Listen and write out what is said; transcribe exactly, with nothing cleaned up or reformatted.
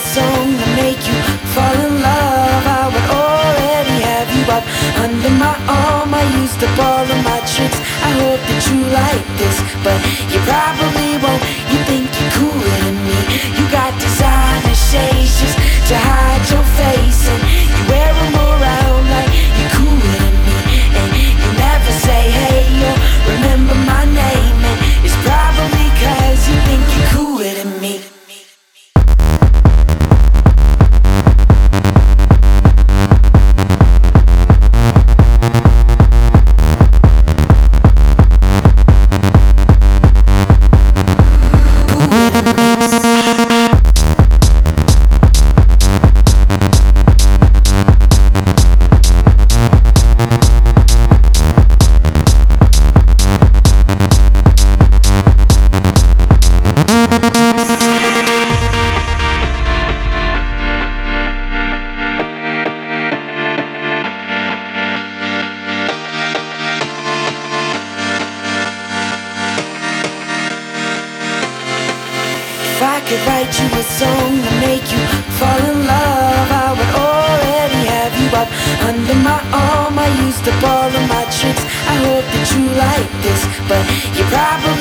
song to make you fall in love, I would already have you up under my arm. I used up all of my tricks, I hope that you like this, but you probably won't. You think you're cooler than me. You got designer shades just to hide your face, and you wear them around like you're cooler than me. And you never say hey or remember my name, and it's probably cause you think you're cooler than me. If I could write you a song to make you fall in love, I would already have you up under my arm. I used up all of my tricks, I hope that you like this, but you probably